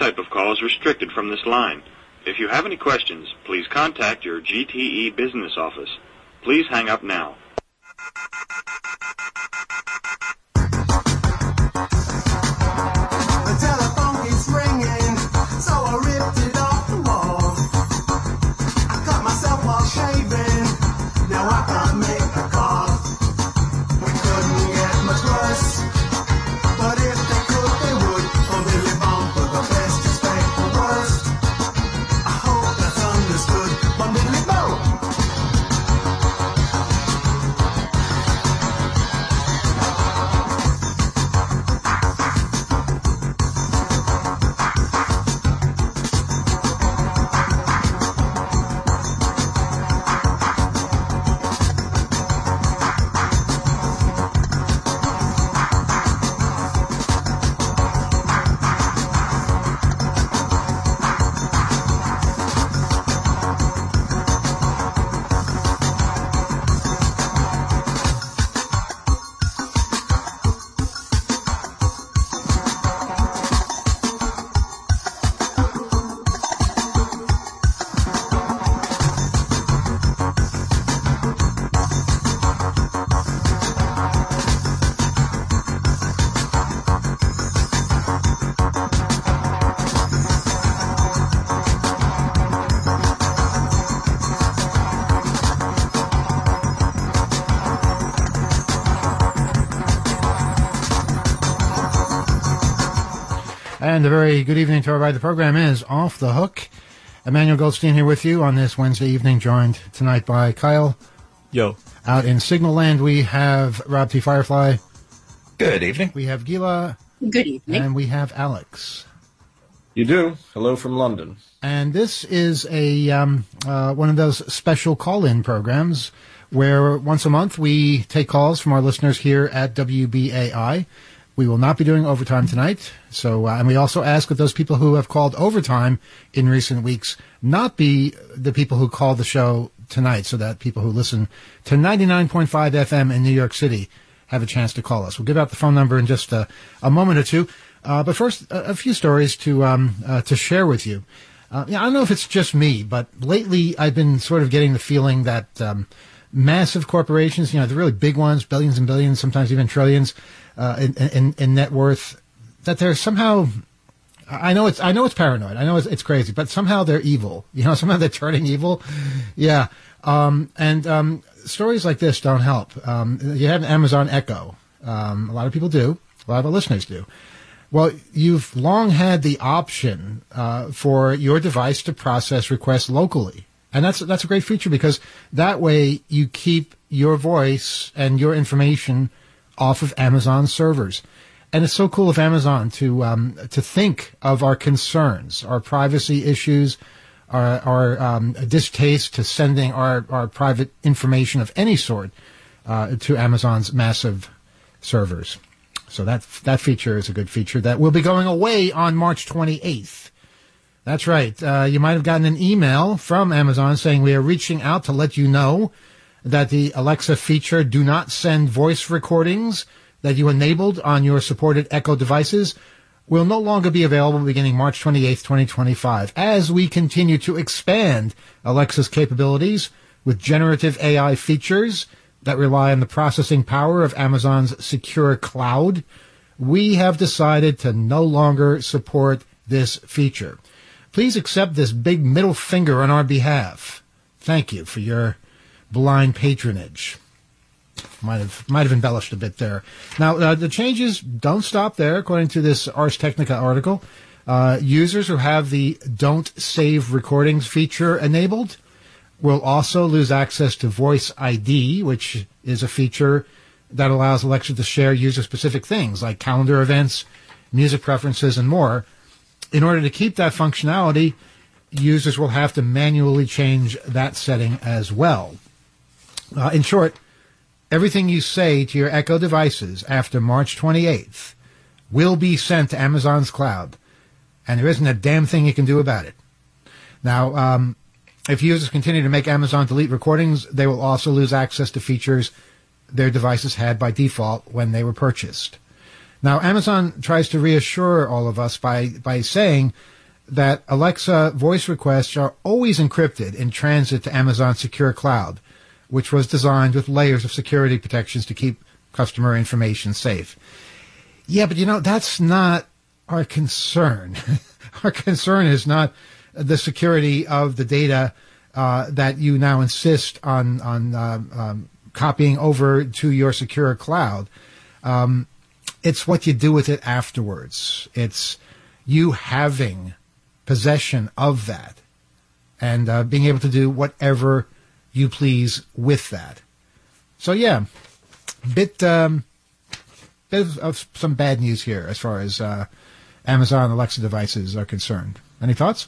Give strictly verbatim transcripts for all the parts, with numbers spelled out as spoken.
type of call is restricted from this line. If you have any questions, please contact your G T E business office. Please hang up now. The telephone keeps ringing, so I ripped it off the wall. I cut myself while shaving, now I can't make a call. We couldn't get much worse, but if they could, they would. From Billy Bumper, the best expect the worst. I hope that's understood. From Billy Bumper. And a very good evening to everybody. The program is Off the Hook. Emmanuel Goldstein here with you on this Wednesday evening, joined tonight by Kyle. Yo. Out in Signal Land, we have Rob T. Firefly. Good evening. We have Gila. Good evening. And we have Alex. You do. Hello from London. And this is a um, uh, one of those special call-in programs where once a month we take calls from our listeners here at W B A I. We will not be doing overtime tonight. So, uh, and we also ask that those people who have called overtime in recent weeks not be the people who call the show tonight, so that people who listen to ninety-nine point five F M in New York City have a chance to call us. We'll give out the phone number in just a, a moment or two. Uh, but first, a, a few stories to um, uh, to share with you. Uh, yeah, I don't know if it's just me, but lately I've been sort of getting the feeling that um, massive corporations, you know, the really big ones, billions and billions, sometimes even trillions uh, in, in, in net worth, that they're somehow, I know it's I know it's paranoid, I know it's, it's crazy, but somehow they're evil. You know, somehow they're turning evil. Yeah. Um, and um, stories like this don't help. Um, you have an Amazon Echo. Um, a lot of people do. A lot of our listeners do. Well, you've long had the option uh, for your device to process requests locally. And that's that's a great feature, because that way you keep your voice and your information off of Amazon servers. And it's so cool of Amazon to um, to think of our concerns, our privacy issues, our, our um, distaste to sending our, our private information of any sort uh, to Amazon's massive servers. So that that feature is a good feature that will be going away on March twenty-eighth. That's right. Uh, you might have gotten an email from Amazon saying we are reaching out to let you know that the Alexa feature, do not send voice recordings, that you enabled on your supported Echo devices, will no longer be available beginning March twenty-eighth, twenty twenty-five, as we continue to expand Alexa's capabilities with generative A I features that rely on the processing power of Amazon's secure cloud. We have decided to no longer support this feature. Please accept this big middle finger on our behalf. Thank you for your blind patronage. Might have might have embellished a bit there. Now, uh, the changes don't stop there. According to this Ars Technica article, uh, users who have the Don't Save Recordings feature enabled will also lose access to Voice I D, which is a feature that allows Alexa to share user-specific things like calendar events, music preferences, and more. In order to keep that functionality, users will have to manually change that setting as well. Uh, in short, everything you say to your Echo devices after March twenty-eighth will be sent to Amazon's cloud, and there isn't a damn thing you can do about it. Now, um, if users continue to make Amazon delete recordings, they will also lose access to features their devices had by default when they were purchased. Now, Amazon tries to reassure all of us by, by saying that Alexa voice requests are always encrypted in transit to Amazon Secure Cloud, which was designed with layers of security protections to keep customer information safe. Yeah, but you know, that's not our concern. Our concern is not the security of the data uh, that you now insist on, on uh, um, copying over to your secure cloud. Um, it's what you do with it afterwards. It's you having possession of that and uh, being able to do whatever you please with that. So yeah, bit, um, bit of, of some bad news here as far as uh, Amazon Alexa devices are concerned. Any thoughts?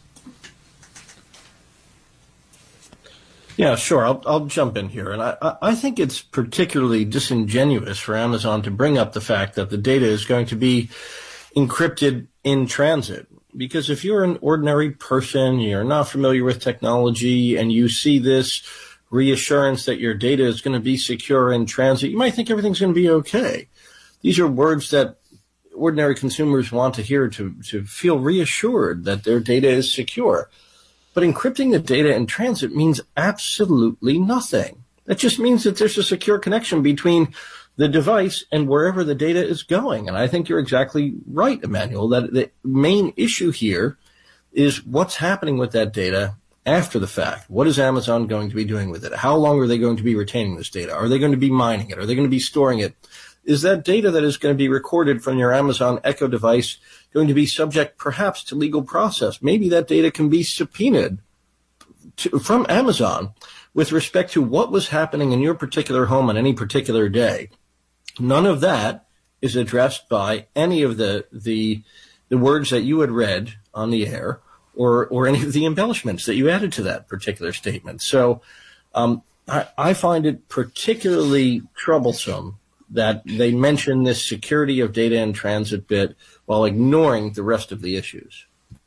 Yeah, sure. I'll, I'll jump in here. And I, I think it's particularly disingenuous for Amazon to bring up the fact that the data is going to be encrypted in transit. Because if you're an ordinary person, you're not familiar with technology, and you see this reassurance that your data is going to be secure in transit, you might think everything's going to be okay. These are words that ordinary consumers want to hear to, to feel reassured that their data is secure. But encrypting the data in transit means absolutely nothing. That just means that there's a secure connection between the device and wherever the data is going. And I think you're exactly right, Emmanuel, that the main issue here is what's happening with that data after the fact. What is Amazon going to be doing with it? How long are they going to be retaining this data? Are they going to be mining it? Are they going to be storing it? Is that data that is going to be recorded from your Amazon Echo device going to be subject perhaps to legal process? Maybe that data can be subpoenaed to, from Amazon with respect to what was happening in your particular home on any particular day. None of that is addressed by any of the the, the words that you had read on the air or, or any of the embellishments that you added to that particular statement. So um, I, I find it particularly troublesome that they mention this security of data in transit bit while ignoring the rest of the issues.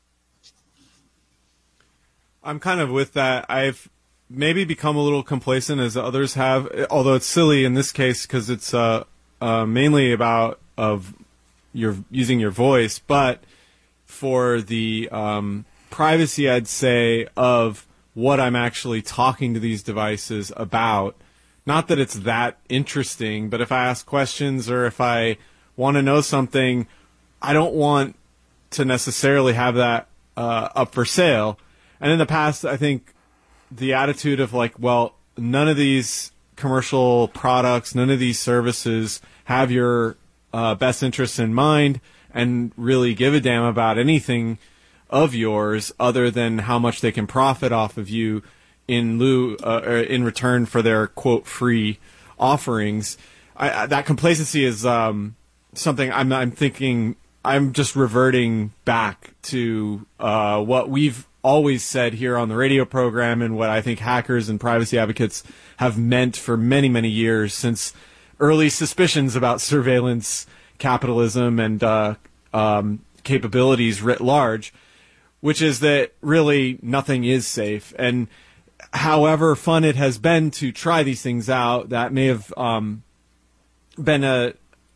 I'm kind of with that. I've maybe become a little complacent as others have, although it's silly in this case because it's uh, uh, mainly about of your using your voice, but for the um, privacy, I'd say, of what I'm actually talking to these devices about. Not that it's that interesting, but if I ask questions or if I want to know something, I don't want to necessarily have that uh, up for sale. And in the past, I think the attitude of like, well, none of these commercial products, none of these services have your uh, best interests in mind and really give a damn about anything of yours other than how much they can profit off of you in lieu, uh, or in return for their quote free offerings. I, I, that complacency is um, something I'm, I'm thinking. I'm just reverting back to uh, what we've always said here on the radio program and what I think hackers and privacy advocates have meant for many, many years since early suspicions about surveillance capitalism and uh, um, capabilities writ large, which is that really nothing is safe. And however fun it has been to try these things out, that may have um, been a,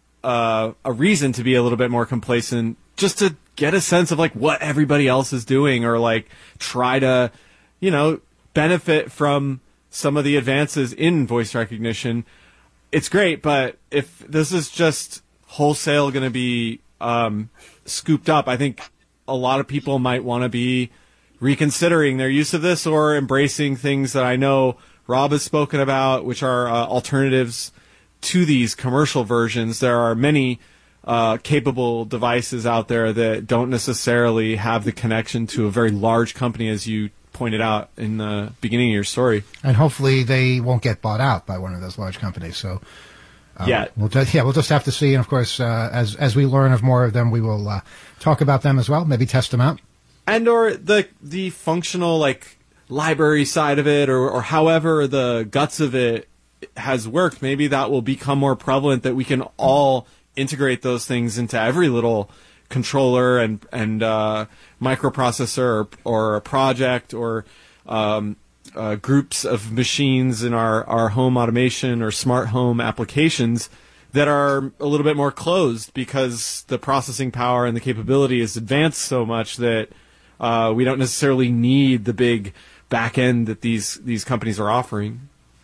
a a reason to be a little bit more complacent, just to get a sense of like what everybody else is doing, or like try to, you know, benefit from some of the advances in voice recognition. It's great, but if this is just wholesale going to be um, scooped up, I think a lot of people might want to be reconsidering their use of this or embracing things that I know Rob has spoken about, which are uh, alternatives to these commercial versions. There are many uh, capable devices out there that don't necessarily have the connection to a very large company, as you pointed out in the beginning of your story. And hopefully they won't get bought out by one of those large companies. So uh, yeah, we'll just, yeah, we'll just have to see. And of course, uh, as as we learn of more of them, we will uh, talk about them as well. Maybe test them out. And or the the functional like library side of it, or or however the guts of it has worked. Maybe that will become more prevalent, that we can all integrate those things into every little controller and and uh, microprocessor, or, or a project, or um, uh, groups of machines in our, our home automation or smart home applications that are a little bit more closed, because the processing power and the capability is advanced so much that Uh, we don't necessarily need the big back end that these these companies are offering.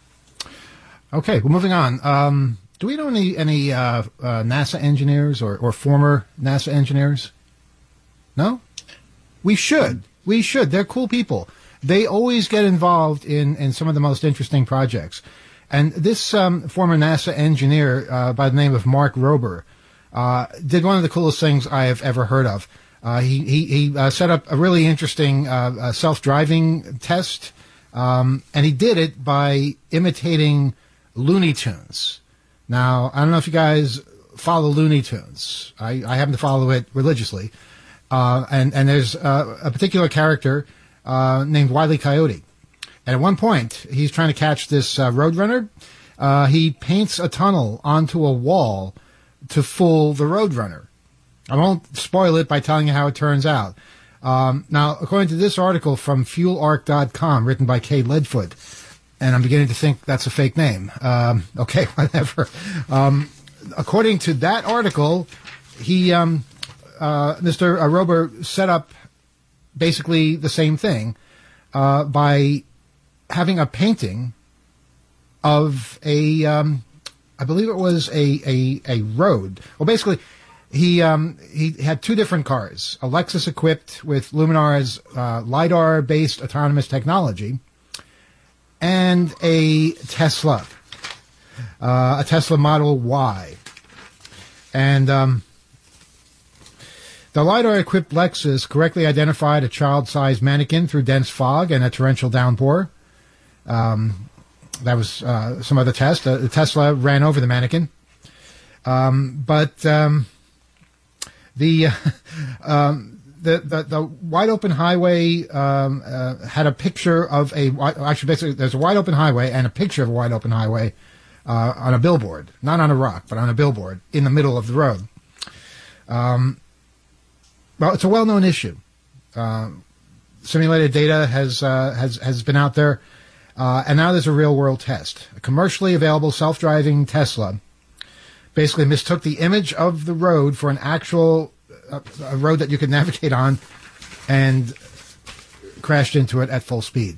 Okay, well, moving on. Um, do we know any any uh, uh, NASA engineers or, or former NASA engineers? No? We should. We should. They're cool people. They always get involved in, in some of the most interesting projects. And this um, former NASA engineer uh, by the name of Mark Rober uh, did one of the coolest things I have ever heard of. Uh, he he, he uh, set up a really interesting uh, uh, self-driving test, um, and he did it by imitating Looney Tunes. Now, I don't know if you guys follow Looney Tunes. I, I happen to follow it religiously. Uh, and, and there's uh, a particular character uh, named Wile E. Coyote. And at one point, he's trying to catch this uh, Roadrunner. Uh, he paints a tunnel onto a wall to fool the Roadrunner. I won't spoil it by telling you how it turns out. Um, now, according to this article from fuel arc dot com, written by Kay Leadfoot, and I'm beginning to think that's a fake name. Um, okay, whatever. Um, according to that article, he... Um, Uh, Mister Rober set up basically the same thing uh, by having a painting of a, um, I believe it was a, a, a road. Well, basically, he um, he had two different cars, a Lexus equipped with Luminar's uh, LiDAR-based autonomous technology, and a Tesla, uh, a Tesla Model Y. And... Um, The LiDAR-equipped Lexus correctly identified a child-sized mannequin through dense fog and a torrential downpour. Um, that was uh, some other test. Uh, the Tesla ran over the mannequin. Um, but um, the, um, the the the wide-open highway um, uh, had a picture of a... Actually, basically, there's a wide-open highway and a picture of a wide-open highway uh, on a billboard. Not on a rock, but on a billboard in the middle of the road. Um... Well, it's a well-known issue. Uh, simulated data has uh, has has been out there, uh, and now there's a real-world test. A commercially available self-driving Tesla basically mistook the image of the road for an actual uh, a road that you could navigate on, and crashed into it at full speed.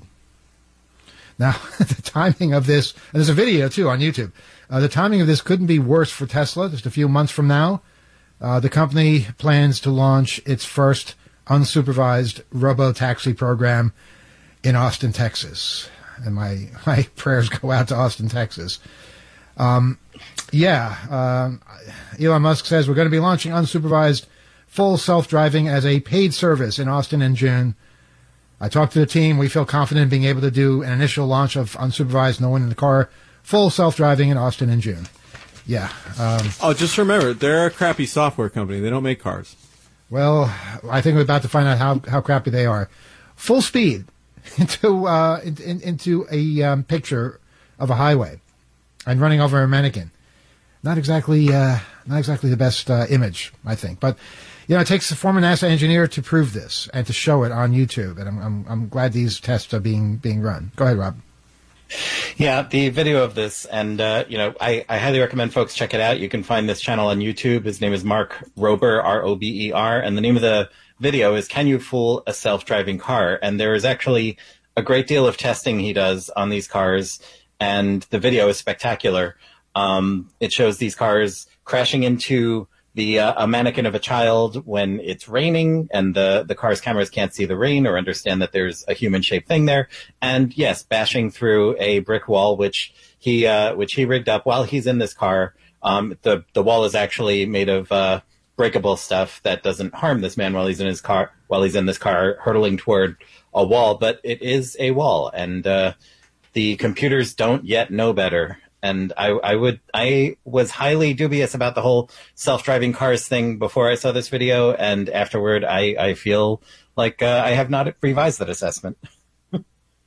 Now, the timing of this, and there's a video too on YouTube. Uh, the timing of this couldn't be worse for Tesla. Just a few months from now. Uh, the company plans to launch its first unsupervised robo-taxi program in Austin, Texas. And my, my prayers go out to Austin, Texas. Um, yeah, um, Elon Musk says we're going to be launching unsupervised full self-driving as a paid service in Austin in June. I talked to the team. We feel confident in being able to do an initial launch of unsupervised, no one in the car, full self-driving in Austin in June. Yeah. Um, oh, just remember, they're a crappy software company. They don't make cars. Well, I think we're about to find out how, how crappy they are. Full speed into uh, in, in, into a um, picture of a highway and running over a mannequin. Not exactly uh, not exactly the best uh, image, I think. But you know, it takes a former NASA engineer to prove this and to show it on YouTube. And I'm I'm, I'm glad these tests are being being run. Go ahead, Rob. Yeah, the video of this, and, uh, you know, I, I highly recommend folks check it out. You can find this channel on YouTube. His name is Mark Rober, R O B E R, and the name of the video is Can You Fool a Self-Driving Car? And there is actually a great deal of testing he does on these cars, and the video is spectacular. Um, it shows these cars crashing into the uh, a mannequin of a child when it's raining and the, the car's cameras can't see the rain or understand that there's a human-shaped thing there. And yes, bashing through a brick wall, which he uh, which he rigged up while he's in this car. Um, the the wall is actually made of uh, breakable stuff that doesn't harm this man while he's in his car while he's in this car hurtling toward a wall. But it is a wall, and uh, the computers don't yet know better. And I, I would, I was highly dubious about the whole self-driving cars thing before I saw this video, and afterward, I, I feel like uh, I have not revised that assessment. All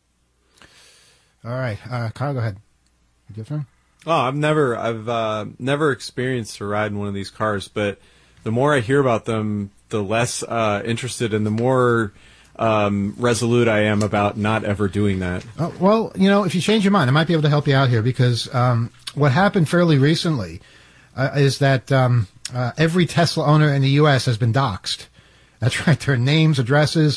right, uh, Kyle, go ahead. Different? Oh, I've never, I've uh, never experienced a ride in one of these cars, but the more I hear about them, the less uh, interested and the more Um, resolute I am about not ever doing that. Oh, well, you know, if you change your mind, I might be able to help you out here because um, what happened fairly recently uh, is that um, uh, every Tesla owner in the U S has been doxxed. That's right. Their names, addresses,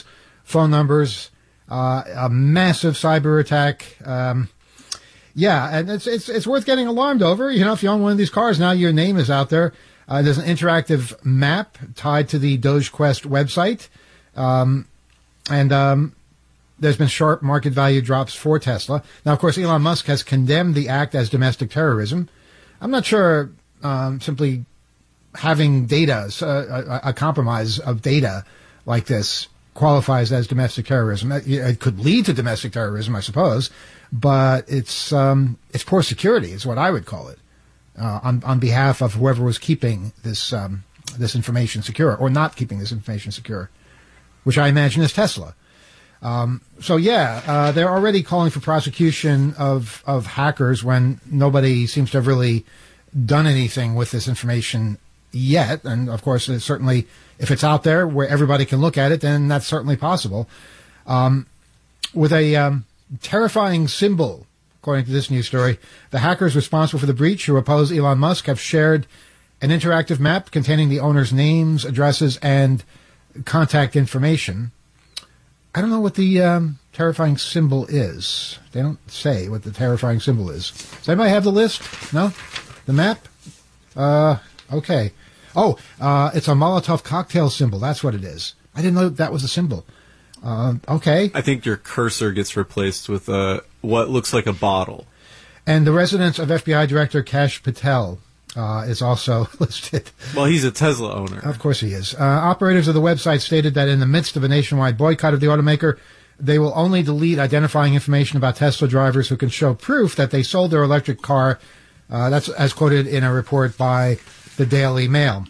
phone numbers, uh, a massive cyber attack. Um, yeah, and it's it's it's worth getting alarmed over. You know, if you own one of these cars, now your name is out there. Uh, there's an interactive map tied to the DogeQuest website, um, and um, there's been sharp market value drops for Tesla. Now, of course, Elon Musk has condemned the act as domestic terrorism. I'm not sure um, simply having data, uh, a, a compromise of data like this qualifies as domestic terrorism. It, it could lead to domestic terrorism, I suppose, but it's um, it's poor security is what I would call it. Uh, on, on behalf of whoever was keeping this um, this information secure or not keeping this information secure, which I imagine is Tesla. Um, so yeah, uh, they're already calling for prosecution of of hackers when nobody seems to have really done anything with this information yet. And of course, it's certainly if it's out there where everybody can look at it, then that's certainly possible. Um, with a um, terrifying symbol. According to this news story, the hackers responsible for the breach who oppose Elon Musk have shared an interactive map containing the owner's names, addresses, and contact information. I don't know what the um, terrifying symbol is. They don't say what the terrifying symbol is. Does anybody have the list? No? The map? Uh, okay. Oh, uh, it's a Molotov cocktail symbol. That's what it is. I didn't know that was a symbol. Uh, okay. I think your cursor gets replaced with uh, what looks like a bottle. And the residence of F B I Director Kash Patel uh, is also listed. Well, he's a Tesla owner. Of course he is. Uh, operators of the website stated that in the midst of a nationwide boycott of the automaker, they will only delete identifying information about Tesla drivers who can show proof that they sold their electric car. Uh, that's as quoted in a report by the Daily Mail.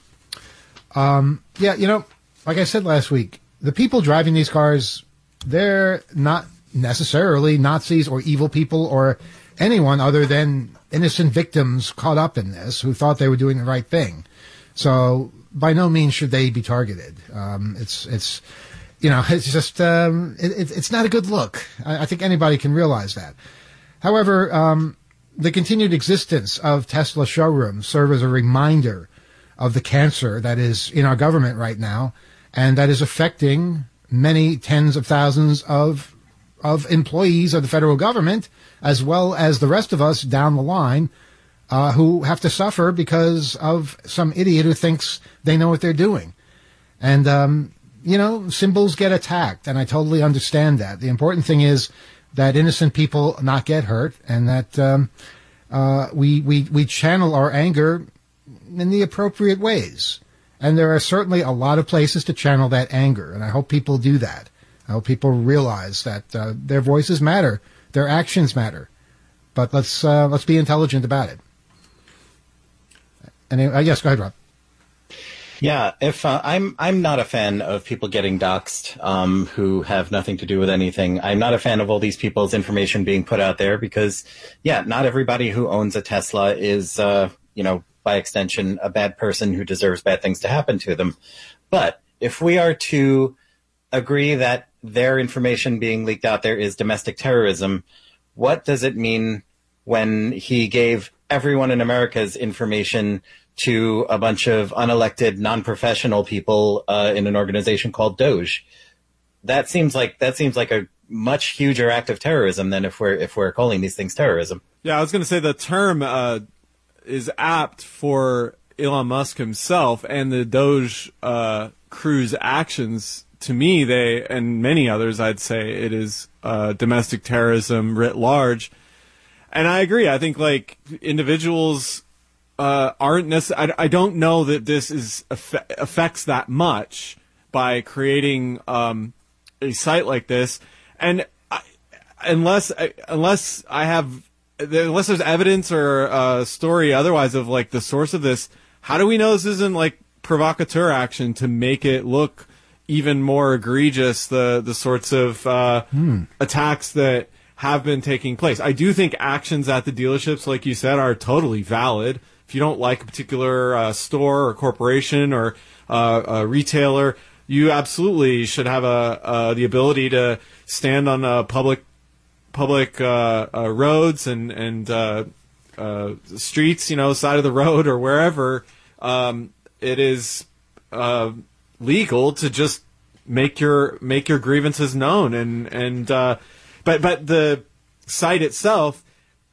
Um, yeah, you know, like I said last week, the people driving these cars, they're not necessarily Nazis or evil people or anyone other than innocent victims caught up in this who thought they were doing the right thing. So by no means should they be targeted. Um, it's, it's, you know, it's just, um, it, it's not a good look. I, I think anybody can realize that. However, um, the continued existence of Tesla showrooms serve as a reminder of the cancer that is in our government right now, and that is affecting many tens of thousands of of employees of the federal government, as well as the rest of us down the line, uh, who have to suffer because of some idiot who thinks they know what they're doing. And, um, you know, symbols get attacked, and I totally understand that. The important thing is that innocent people not get hurt, and that um, uh, we, we, we channel our anger in the appropriate ways. And there are certainly a lot of places to channel that anger, and I hope people do that. I hope people realize that uh, their voices matter, their actions matter, but let's uh, let's be intelligent about it. And uh, yes, go ahead, Rob. Yeah, if uh, I'm I'm not a fan of people getting doxxed um, who have nothing to do with anything. I'm not a fan of all these people's information being put out there because, yeah, not everybody who owns a Tesla is, uh, you know, by extension, a bad person who deserves bad things to happen to them. But if we are to agree that their information being leaked out there is domestic terrorism, what does it mean when he gave everyone in America's information to a bunch of unelected, non-professional people uh, in an organization called Doge? That seems like that seems like a much huger act of terrorism than if we're if we're calling these things terrorism. Yeah, I was going to say the term uh, is apt for Elon Musk himself and the Doge uh, crew's actions. To me, they and many others, I'd say it is uh, domestic terrorism writ large. And I agree. I think like individuals uh, aren't necessarily. I, I don't know that this is aff- affects that much by creating um, a site like this. And I, unless unless I have unless there's evidence or a story otherwise of like the source of this, how do we know this isn't like provocateur action to make it look even more egregious, the the sorts of uh, hmm. attacks that have been taking place? I do think actions at the dealerships, like you said, are totally valid. If you don't like a particular uh, store or corporation or uh, a retailer, you absolutely should have a uh, the ability to stand on uh, public public uh, uh, roads and and uh, uh, streets, you know, side of the road or wherever. Um, it is Uh, legal to just make your make your grievances known. And and uh, but but the site itself,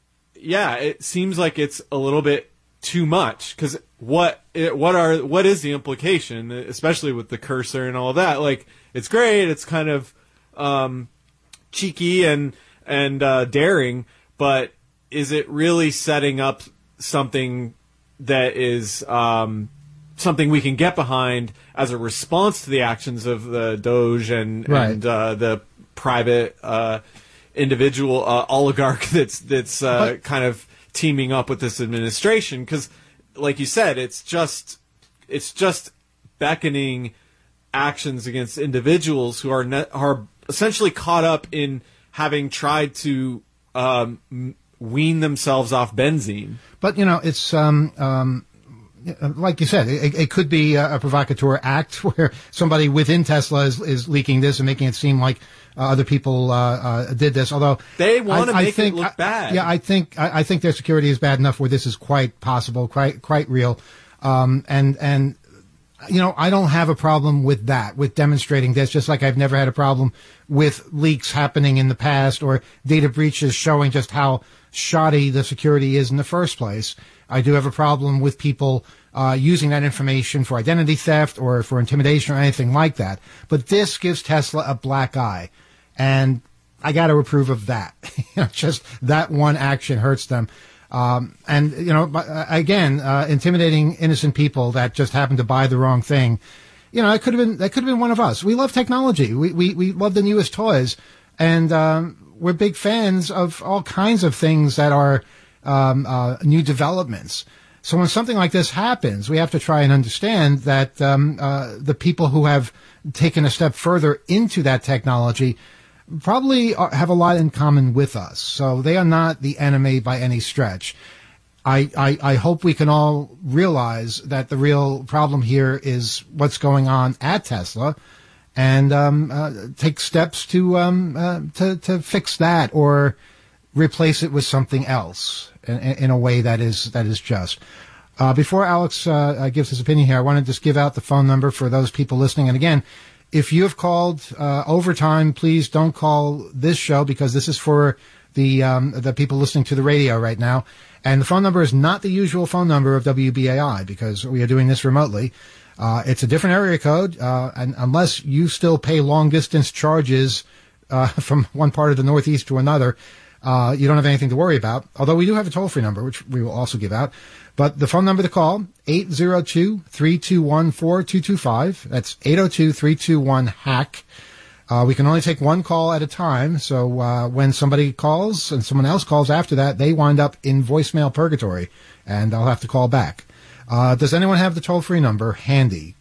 yeah, it seems like it's a little bit too much, because what it, what are what is the implication, especially with the cursor and all that? Like, it's great, it's kind of um, cheeky and and uh, daring, but is it really setting up something that is um, something we can get behind as a response to the actions of the Doge and Right. and uh, the private uh, individual uh, oligarch that's that's uh, But- kind of teaming up with this administration? Because, like you said, it's just it's just beckoning actions against individuals who are ne- are essentially caught up in having tried to um, m- wean themselves off benzene. But, you know, it's, um, um, like you said, it, it could be a, a provocateur act where somebody within Tesla is, is leaking this and making it seem like uh, other people uh, uh, did this. Although They wanna I- I make it think- look I- bad. Yeah, I think I, I think their security is bad enough where this is quite possible, quite quite real. Um, and and you know, I don't have a problem with that, with demonstrating this, just like I've never had a problem with leaks happening in the past or data breaches showing just how shoddy the security is in the first place. I do have a problem with people uh, using that information for identity theft or for intimidation or anything like that. But this gives Tesla a black eye, and I got to approve of that. You know, just that one action hurts them. Um, and, you know, but, uh, again, uh, intimidating innocent people that just happened to buy the wrong thing. You know, it could have been, that could have been one of us. We love technology. We, we, we love the newest toys. And, um, we're big fans of all kinds of things that are, um, uh, new developments. So when something like this happens, we have to try and understand that, um, uh, the people who have taken a step further into that technology probably are, have a lot in common with us. So they are not the enemy by any stretch. I, I, I hope we can all realize that the real problem here is what's going on at Tesla, and um, uh, take steps to, um, uh, to to fix that or replace it with something else in, in a way that is that is just. Uh, before Alex uh, gives his opinion here, I want to just give out the phone number for those people listening. And again, if you have called uh, overtime, please don't call this show, because this is for the um, the people listening to the radio right now. And the phone number is not the usual phone number of W B A I, because we are doing this remotely. Uh, it's a different area code, uh, and unless you still pay long distance charges uh, from one part of the Northeast to another, uh, you don't have anything to worry about. Although we do have a toll free number, which we will also give out. But the phone number to call, eight zero two, three two one, four two two five. That's eight zero two, three two one, hack. Uh, we can only take one call at a time. So uh, when somebody calls and someone else calls after that, they wind up in voicemail purgatory, and I'll have to call back. Uh, does anyone have the toll-free number handy?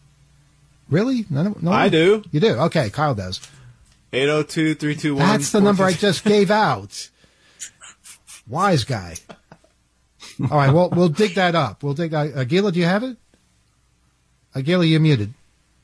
Really? None, no I one? do. You do? Okay, Kyle does. eight oh two, three two one. That's the number I just gave out. Wise guy. All right, well, we'll dig that up. We'll dig that. Aguila, do you have it? Aguila, you're muted.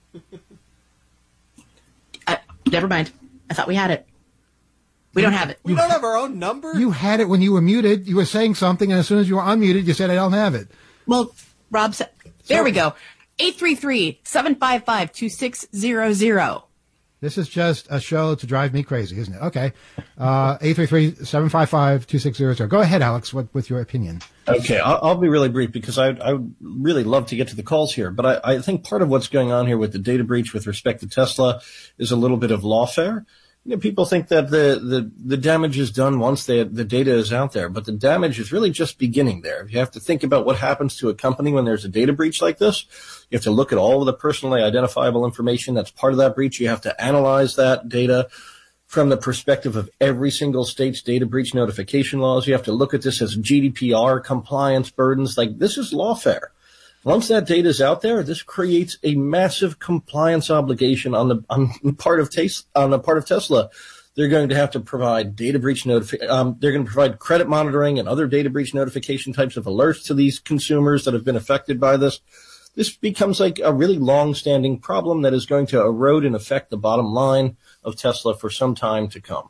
Uh, never mind. I thought we had it. We don't have it. We don't have our own number? You had it when you were muted. You were saying something, and as soon as you were unmuted, you said, I don't have it. Well, Rob said, there we go. eight three three, seven five five, two six zero zero. This is just a show to drive me crazy, isn't it? Okay. Uh, eight three three, seven five five, two six zero zero. Go ahead, Alex, what, with your opinion. Okay, I'll, I'll be really brief, because I, I would really love to get to the calls here. But I, I think part of what's going on here with the data breach with respect to Tesla is a little bit of lawfare. You know, people think that the, the, the damage is done once they, the data is out there, but the damage is really just beginning there. You have to think about what happens to a company when there's a data breach like this. You have to look at all of the personally identifiable information that's part of that breach. You have to analyze that data from the perspective of every single state's data breach notification laws. You have to look at this as G D P R compliance burdens. Like, this is lawfare. Once that data is out there, this creates a massive compliance obligation on the on the part of Tes- on the part of Tesla. They're going to have to provide data breach notifi- um, they're going to provide credit monitoring and other data breach notification types of alerts to these consumers that have been affected by this. This becomes like a really long-standing problem that is going to erode and affect the bottom line of Tesla for some time to come.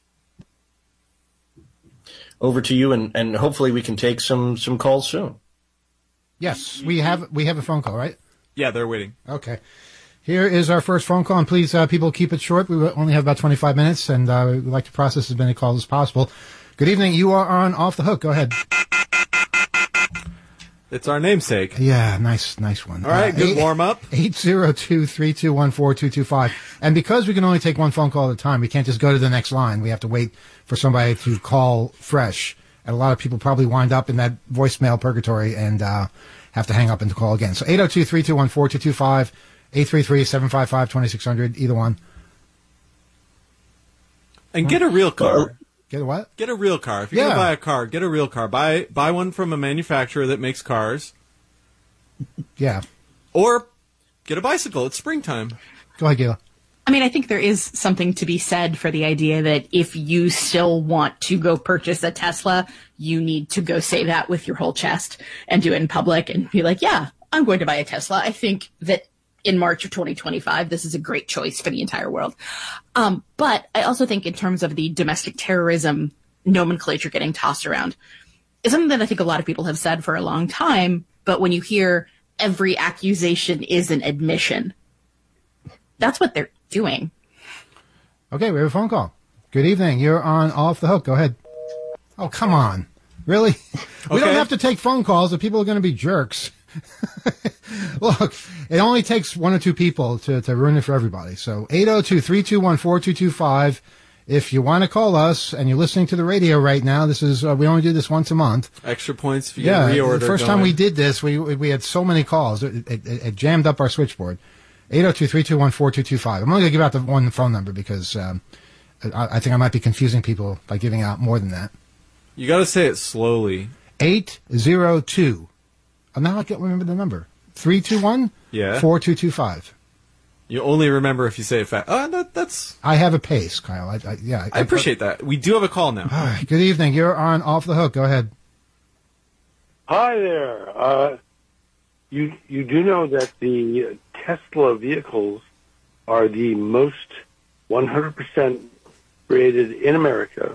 Over to you, and, and hopefully we can take some some calls soon. Yes, we have we have a phone call, right? Yeah, they're waiting. Okay. Here is our first phone call, and please, uh, people, keep it short. We only have about twenty-five minutes, and uh, we'd like to process as many calls as possible. Good evening. You are on Off the Hook. Go ahead. It's our namesake. Yeah, nice, nice one. All right, Uh, good eight- warm up. eight zero two, three two one, four two two five. And because we can only take one phone call at a time, we can't just go to the next line. We have to wait for somebody to call fresh. And a lot of people probably wind up in that voicemail purgatory and uh, have to hang up and to call again. So eight zero two, three two one, four two two five, eight three three, seven five five, two six zero zero, either one. And get a real car. Get a what? Get a real car. If you're Yeah. going to buy a car, get a real car. Buy buy one from a manufacturer that makes cars. Yeah. Or get a bicycle. It's springtime. Go ahead, Gila. I mean, I think there is something to be said for the idea that if you still want to go purchase a Tesla, you need to go say that with your whole chest and do it in public and be like, yeah, I'm going to buy a Tesla. I think that in March of twenty twenty-five, this is a great choice for the entire world. Um, but I also think in terms of the domestic terrorism nomenclature getting tossed around, is something that I think a lot of people have said for a long time. But when you hear every accusation is an admission, that's what they're doing. Okay, we have a phone call. Good evening. You're on Off the Hook. Go ahead. Oh, come on. Really? We don't Okay. have to take phone calls if people are going to be jerks. Look, it only takes one or two people to, to ruin it for everybody. So eight zero two, three two one, four two two five. If you want to call us and you're listening to the radio right now, this is uh, we only do this once a month. Extra points if you Yeah, get a reorder the first going. time we did this, we we we had so many calls. It, it, it jammed up our switchboard. eight zero two, three two one, four two two five. I'm only going to give out the one phone number because um, I, I think I might be confusing people by giving out more than that. You got to say it slowly. eight zero two. Oh, now I can't remember the number. three two one, Yeah. four two two five. You only remember if you say it fast. Oh, that, that's. I have a pace, Kyle. I, I, yeah, I appreciate that. We do have a call now. All right, good evening. You're on Off the Hook. Go ahead. Hi there. Uh, you you do know that the Tesla vehicles are the most one hundred percent created in America.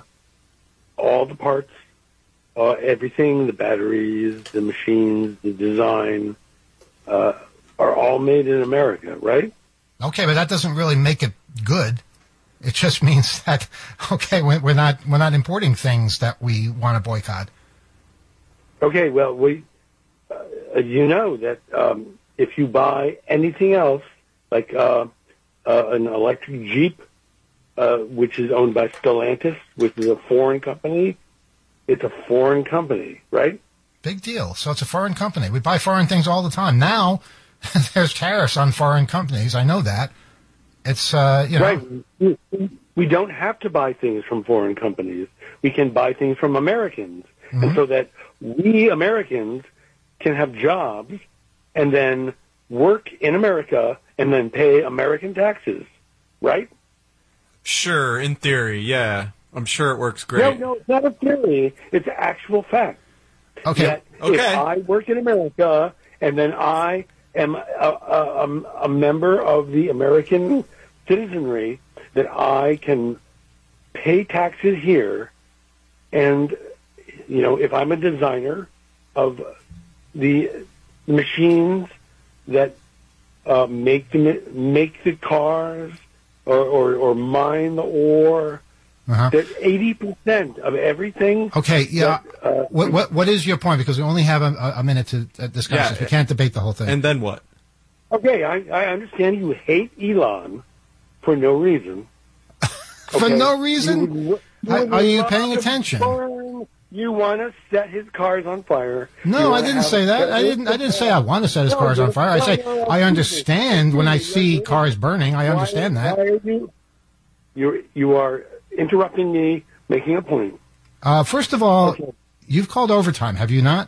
All the parts, uh, everything, the batteries, the machines, the design, uh, are all made in America, right? Okay, but that doesn't really make it good. It just means that okay, we're we're not we're not importing things that we want to boycott. Okay, well, we, uh, you know that um, if you buy anything else, like uh, uh, an electric Jeep, uh, which is owned by Stellantis, which is a foreign company, it's a foreign company, right? Big deal. So it's a foreign company. We buy foreign things all the time. Now there's tariffs on foreign companies. I know that. It's uh, you know. Right. We, we don't have to buy things from foreign companies. We can buy things from Americans, Mm-hmm. and so that we Americans can have jobs and then work in America and then pay American taxes, right? Sure, in theory, yeah. I'm sure it works great. No, no, it's not a theory. It's actual fact. Okay. That Okay. If I work in America and then I am a, a, a, a member of the American citizenry, that I can pay taxes here, and you know, if I'm a designer of the machines that uh, make the make the cars or, or, or mine the ore. Uh-huh. That eighty percent of everything. Okay, yeah. that, uh, what, what what is your point? Because we only have a, a minute to uh, discuss Yeah. this. We can't debate the whole thing. And then what? Okay, I, I understand you hate Elon for no reason. For okay? no reason? You would- you Are- would are you love paying to attention? burn. You want to set his cars on fire. You No, I wanna didn't have say that. I a- didn't. I didn't say I want to set his No, cars on no, fire. I no, say no, no, I understand when I see no, no. cars burning. I Why- understand that. Why are you? You're you are interrupting me, making a point. Uh, first of all, Okay. you've called overtime, have you not?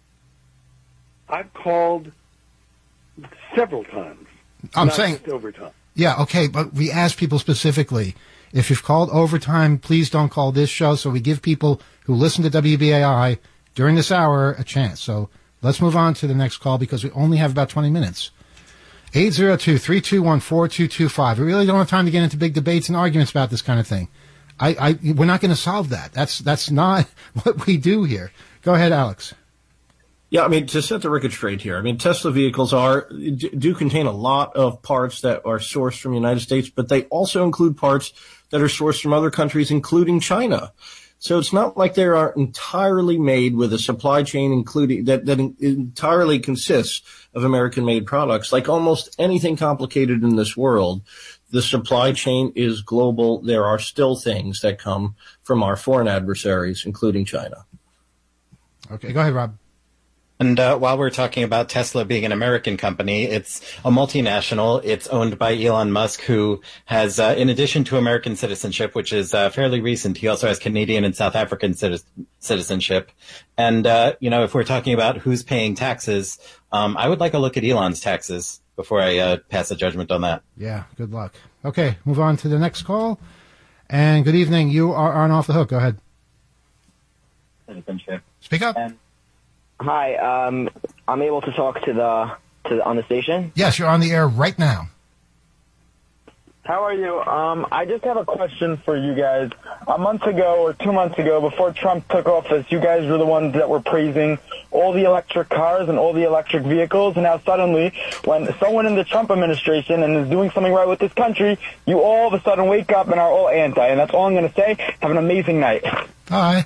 I've called several times. I'm not saying, just overtime. yeah, okay, but we ask people specifically, if you've called overtime, please don't call this show, so we give people who listen to W B A I during this hour a chance. So let's move on to the next call because we only have about twenty minutes. eight zero two, three two one, four two two five. We really don't have time to get into big debates and arguments about this kind of thing. I, I, we're not going to solve that. That's, that's not what we do here. Go ahead, Alex. Yeah, I mean, to set the record straight here, I mean, Tesla vehicles are do contain a lot of parts that are sourced from the United States, but they also include parts that are sourced from other countries, including China. So it's not like they are entirely made with a supply chain including that, that entirely consists of American-made products. Like almost anything complicated in this world, the supply chain is global. There are still things that come from our foreign adversaries, including China. Okay, go ahead, Rob. And uh, while we're talking about Tesla being an American company, it's a multinational. It's owned by Elon Musk, who has, uh, in addition to American citizenship, which is uh, fairly recent, he also has Canadian and South African citi- citizenship. And, uh, you know, if we're talking about who's paying taxes, um, I would like a look at Elon's taxes before I uh, pass a judgment on that. Yeah, good luck. Okay, move on to the next call. And good evening. You are on Off the Hook. Go ahead. Citizenship. Speak up. And Hi, um, I'm able to talk to the to on the station. Yes, you're on the air right now. How are you? Um, I just have a question for you guys. A month ago or two months ago, before Trump took office, you guys were the ones that were praising all the electric cars and all the electric vehicles. And now suddenly, when someone in the Trump administration and is doing something right with this country, you all of a sudden wake up and are all anti. And that's all I'm going to say. Have an amazing night. Hi.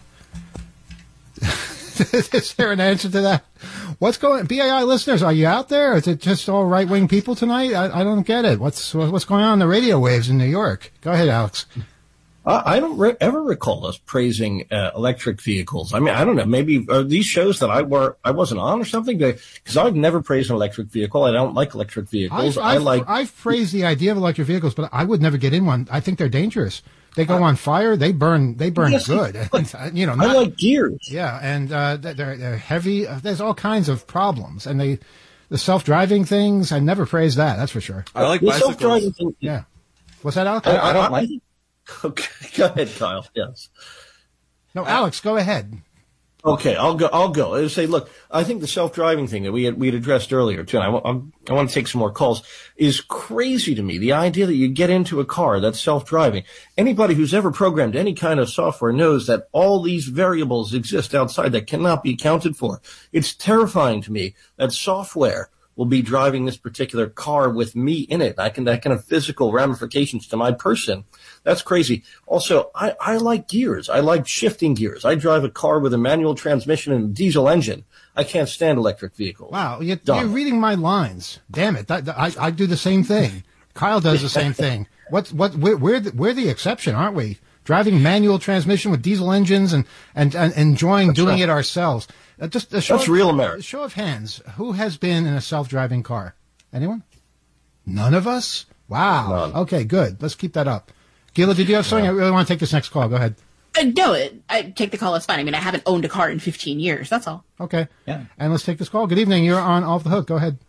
Is there an answer to that? What's going? B A I listeners, are you out there? Is it just all right wing people tonight? I, I don't get it. What's what's going on in the radio waves in New York? Go ahead, Alex. Uh, I don't re- ever recall us praising uh, electric vehicles. I mean, I don't know. Maybe are these shows that I were I wasn't on or something? Because I've never praised an electric vehicle. I don't like electric vehicles. I've, I I've, like. I've praised the idea of electric vehicles, but I would never get in one. I think they're dangerous. They go on fire. They burn. They burn yes, good. And, you know, not, I like gears. Yeah, and uh, they're they're heavy. There's all kinds of problems, and they the self-driving things. I never praised that. That's for sure. I like the bicycles. self-driving thing. Yeah. What's that, Alex? I, I don't like. Okay, go ahead, Kyle. Yes. No, Alex, go ahead. Okay, I'll go. I'll go. I'll say, look, I think the self-driving thing that we had we had addressed earlier too, and I, I, I want to take some more calls, is crazy to me. The idea that you get into a car that's self-driving. Anybody who's ever programmed any kind of software knows that all these variables exist outside that cannot be accounted for. It's terrifying to me that software will be driving this particular car with me in it. I can that can have physical ramifications to my person. That's crazy. Also, I, I like gears. I like shifting gears. I drive a car with a manual transmission and a diesel engine. I can't stand electric vehicles. Wow, you're, you're reading my lines. Damn it, that, I, I do the same thing. Kyle does the same thing. What's what? We're we're the, we're the exception, aren't we? Driving manual transmission with diesel engines and and, and enjoying That's doing right. it ourselves. Uh, just a show That's of, real America. Show of hands. Who has been in a self-driving car? Anyone? None of us? Wow. None. Okay, good. Let's keep that up. Gila, did you have something? No. I really want to take this next call. Go ahead. Uh, no, it, I take the call. It's fine. I mean, I haven't owned a car in fifteen years. That's all. Okay. Yeah. And let's take this call. Good evening. You're on Off the Hook. Go ahead.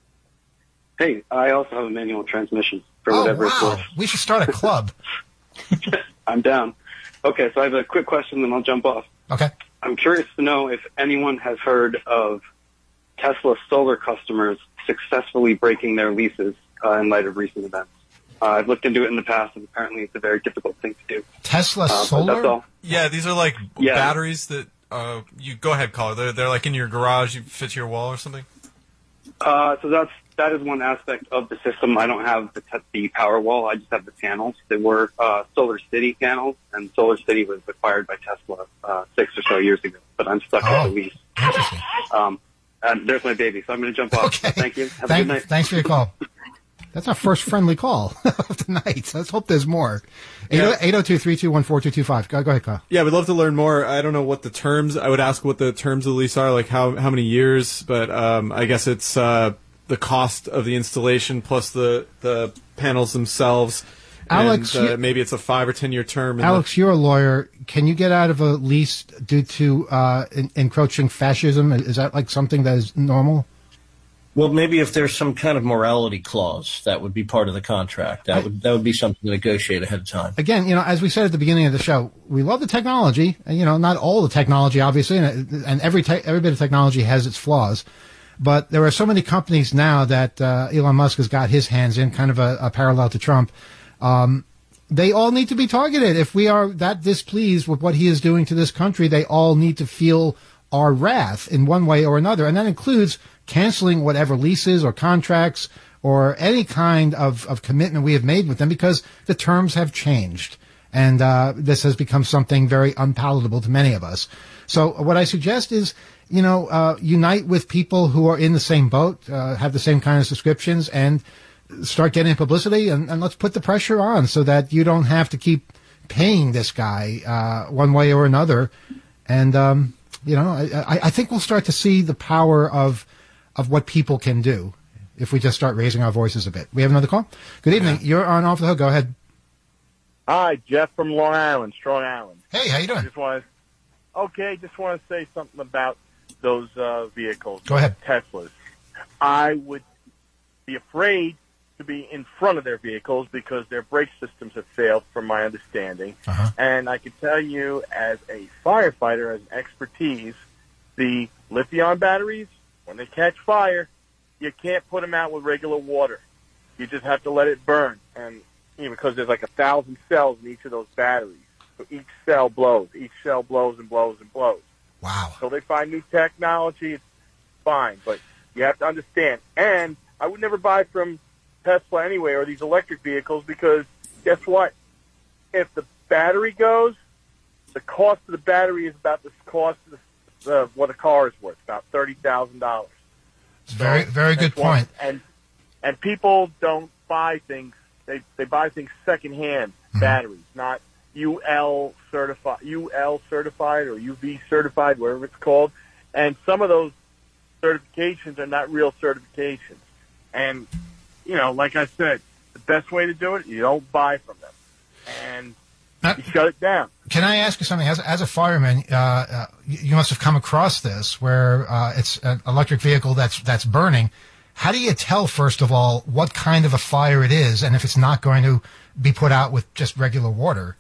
Hey, I also have a manual transmission for oh, whatever wow. it's worth. We should start a club. I'm down. Okay, so I have a quick question, then I'll jump off. Okay. I'm curious to know if anyone has heard of Tesla solar customers successfully breaking their leases uh, in light of recent events. Uh, I've looked into it in the past, and apparently it's a very difficult thing to do. Tesla uh, solar? That's all. Yeah, these are like yeah. batteries that uh, you go ahead, caller. They're they're like in your garage. You fit to your wall or something. Uh, so that's that is one aspect of the system. I don't have the, the power wall. I just have the panels. They were uh, Solar City panels, and Solar City was acquired by Tesla uh, six or so years ago. But I'm stuck oh, with the lease. Interesting. Um, and there's my baby, so I'm going to jump off. Okay. Thank you. Have Thank, a good night. Thanks for your call. That's our first friendly call of the night. Let's hope there's more. eight oh two, three two one, four two two five. Go, go ahead, Kyle. Yeah, we'd love to learn more. I don't know what the terms, I would ask what the terms of the lease are, like how, how many years, but um, I guess it's uh, the cost of the installation plus the, the panels themselves. Alex, and, uh, you, maybe it's a five or ten year term. Alex, the, you're a lawyer. Can you get out of a lease due to uh, en- encroaching fascism? Is that like something that is normal? Well, maybe if there's some kind of morality clause that would be part of the contract, that I, would that would be something to negotiate ahead of time. Again, you know, as we said at the beginning of the show, we love the technology, and you know, not all the technology, obviously, and, and every te- every bit of technology has its flaws. But there are so many companies now that uh, Elon Musk has got his hands in, kind of a, a parallel to Trump. Um, they all need to be targeted. If we are that displeased with what he is doing to this country, they all need to feel our wrath in one way or another. And that includes canceling whatever leases or contracts or any kind of, of commitment we have made with them because the terms have changed. And uh, this has become something very unpalatable to many of us. So what I suggest is, you know, uh, unite with people who are in the same boat, uh, have the same kind of subscriptions, and start getting publicity, and, and let's put the pressure on so that you don't have to keep paying this guy uh, one way or another. And, um, you know, I, I think we'll start to see the power of of what people can do if we just start raising our voices a bit. We have another call? Good evening. Yeah. You're on Off the Hook. Go ahead. Hi, Jeff from Long Island, Strong Island. Hey, how you doing? Just want to, okay, just want to say something about those uh, vehicles. Go ahead. Teslas. I would be afraid to be in front of their vehicles because their brake systems have failed, from my understanding. Uh-huh. And I can tell you, as a firefighter, as an expertise, the lithium batteries, when they catch fire, you can't put them out with regular water. You just have to let it burn. And you know, because there's like a thousand cells in each of those batteries. So each cell blows. Each cell blows and blows and blows. Wow. So they find new technology, it's fine. But you have to understand. And I would never buy from Tesla anyway, or these electric vehicles, because guess what? If the battery goes, the cost of the battery is about the cost of the, uh, what a car is worth, about thirty thousand dollars. Very, very good point. And and people don't buy things; they they buy things secondhand, mm-hmm. batteries, not U L certified, U L certified or U V certified, whatever it's called. And some of those certifications are not real certifications. And you know, like I said, the best way to do it, you don't buy from them, and now, you shut it down. Can I ask you something? As, as a fireman, uh, uh, you must have come across this, where uh, it's an electric vehicle that's that's burning. How do you tell, first of all, what kind of a fire it is, and if it's not going to be put out with just regular water?